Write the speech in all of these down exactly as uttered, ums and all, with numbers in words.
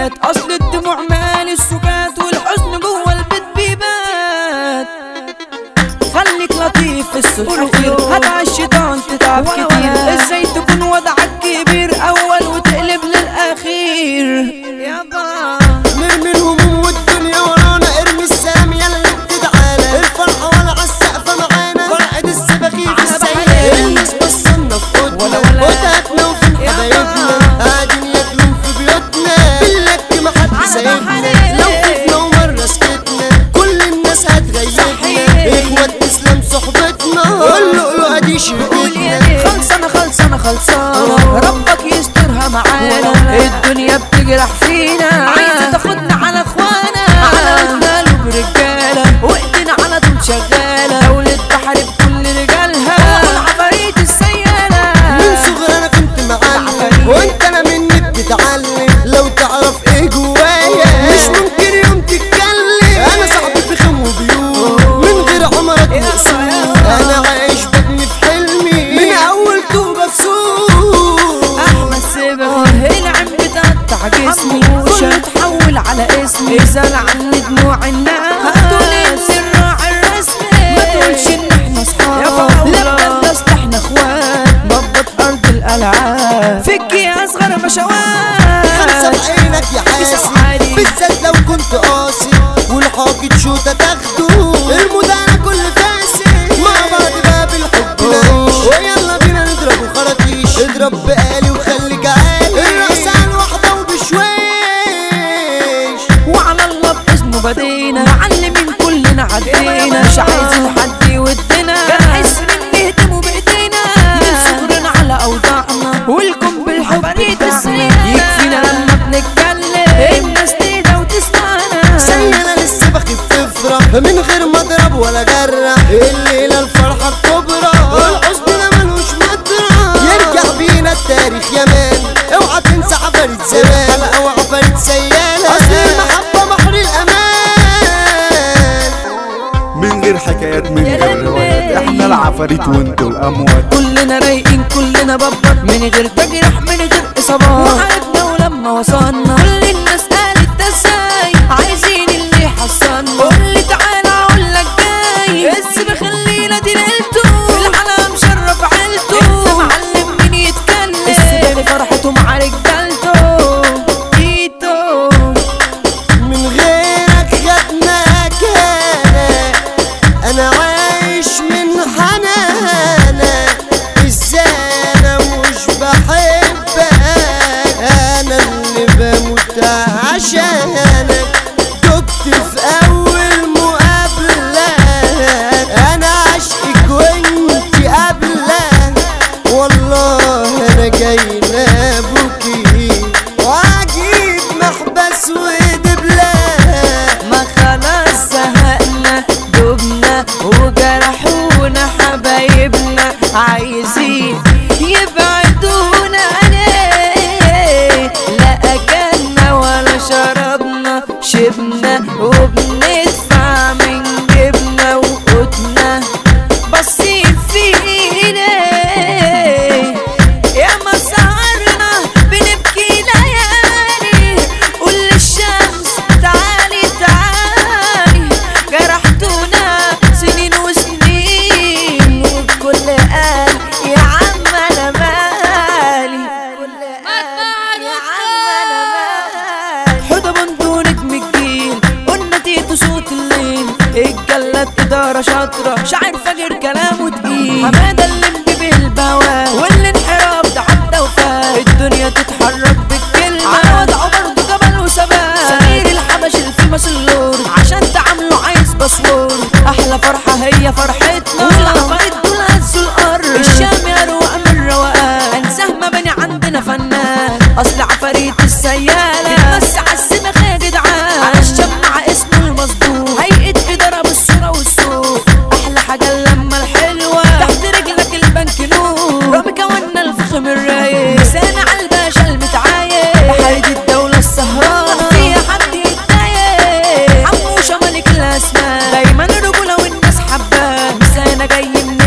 بات، اصل الدموع مال السكات والحزن جوه البيت بيبات. خليك لطيف في الصدق، هتع الشيطان تتعب كتير. ازاي تكون وضعك كبير اول وتقلب للاخير؟ يابا نرمي الهموم والدنيا ورانا، ارمي السلام يلا بتتعالى. الفرحة ولا عالسقفة معانا، فرحة السباخي في السيارة. الناس بصلنا في قدنا وتهاتنا وفين حبايبنا، قاعدين ياكلون في بيوتنا باللك محد سايبنا. لو خفنا ومرة سكتنا كل الناس هتغيبنا. اخوات تسلم صحبتنا واللؤلؤة دي شركتنا. خلصانة خلصانة خلصانة ربك يسترها معانا. الدنيا بتجرح فينا عايزة تاخدنا على اخوانا، على رجالة برجالة وايدينا على طول شغالة. دولة بحارب كل رجالها والعفاريت السيالة. من صغري انا كنت معلم وانت انا مني بتتعلم. لو تعرف ايه جوايا مش ممكن يوم تتكلم. انا صاحبي في خم وبيوم من غير عمرك مقصود. انا عايش ببني في حلمي من اول توبة في سوق. احمد سبغ العم بتقطع جسمي كله تحول على اسمي. ازال عني دموع الناس تقول انت الراعي الرسمي. ما تقولش ان احنا اصحاب لا بجد اصل احنا اخوات. ضبط ارض الالعاب فكي اصغر مشوات. خمسة في عينك يا حاسي بالذات لو كنت قاسي، والحاقد شوطة تاخده المدانة كل فاسي. مع بعض بقى بالحب نعيش ويلا بينا نضرب وخراطيش. اضرب بقالي وخليك عالي، الرأس على الوحدة وبشويش. وعلى الله بإذنه بدينا معلمين كلنا عدينا. مش عايزين حد يودنا بنحس ان نهتموا بايدينا. من صغرنا على اوضاعنا والكم بالحب التسرينا. يكفينا لما بنتكلم الناس تهدى وتسمعنا. سينا لسه بخف تفرح من غير ما اضرب ولا جرح. الليلة الفرحة الكبرى والحزن ده ملوش مطرح. يرجع بينا التاريخ يا مان، اوعى تنسى عفاريت زمان. حلقة وعفاريت سيالة، اصل المحبة بحر الامان. من غير حكايات من غير روايات، احنا العفاريت وانتوا الاموات. كلنا رايقين كلنا ببط من غير تجرح من غير اصابات. وحاربنا ولما وصلنا كل الناس قالت ده ازاي. عايزين اللي يحصلنا قولي تعالى اقولك جاي. السبخ الليلة دي ليلته الحلقة مشرف عيلته. انت معلم مين يتكلم السبخ فرحته مع رجالته. ايتو من غيرك خدنا كان انا عايش من حنانك. ازاي انا مش بحبك، انا اللي بموت عشانك. دقت في اول مقابلة انا عشقك وانت قبلة. والله انا جاي لابوكي واجيب محبس ودبلة. ما خلاص زهقنا دبنا وجرحونا حبايبنا. عايزين يبعدونا ليه؟ لا اكلنا ولا شربنا شبنا وبندفع من جبنا وقوتنا. باصين فينا يا ما سهرنا بنبكي ليالي. قول للشمس تعالي تعالي. جرحتونا سنين وسنين والكل قال يا عم انا مالي. يا عم انا مالي. حوضة بندونك مجيل قلنا تيتو صوت الليل. الجلاد إدارة شاطرة شاعر فاجر كلامه تقيل. حمادة اللي مجيب البواب والانحراف ده عدى وفات. الدنيا تتحرك بالكلمة على وضعه برضه جبل وثبات. سمير الحبش الفيمس اللور عشان تعامله عايز باسورد. أحلى فرحة هي فرحتنا والعفاريت دول هزوا الأرض. الشام يا رواق من روقان أنساه ما بني عندنا فنان. أصل عفاريت السيالة بتمسي عالسبخ يا جدعان. على الشمع اسمه المظبوط هيئة إدارة بالصورة والصوت. أحلى حاجة اللمة الحلوة تحت رجلك البنك نور. رامي كوانا الفخم الرايق لسانة عالباشا المتعايق. بحارة الدولة السهرانة فيها حد يتضايق. حموشة ملك الأسماء دايما الرجولة والناس حباه. لسانة جاي من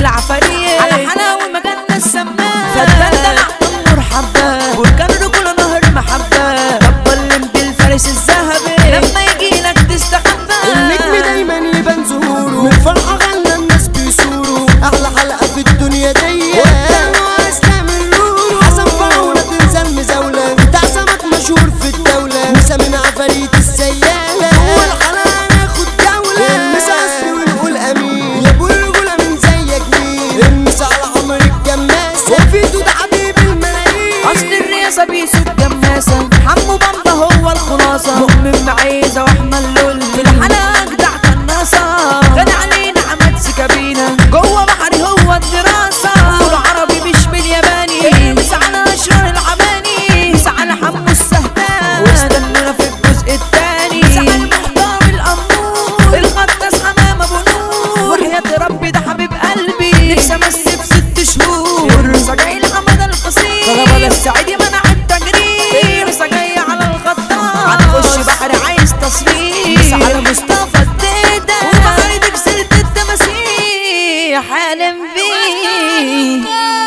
سعيد منع التجريح لسه جاي على الخطاط هنخش بحر عايز تصريح لسه على مصطفى الديدة وبعدك سيرة التماسيح حالم بيه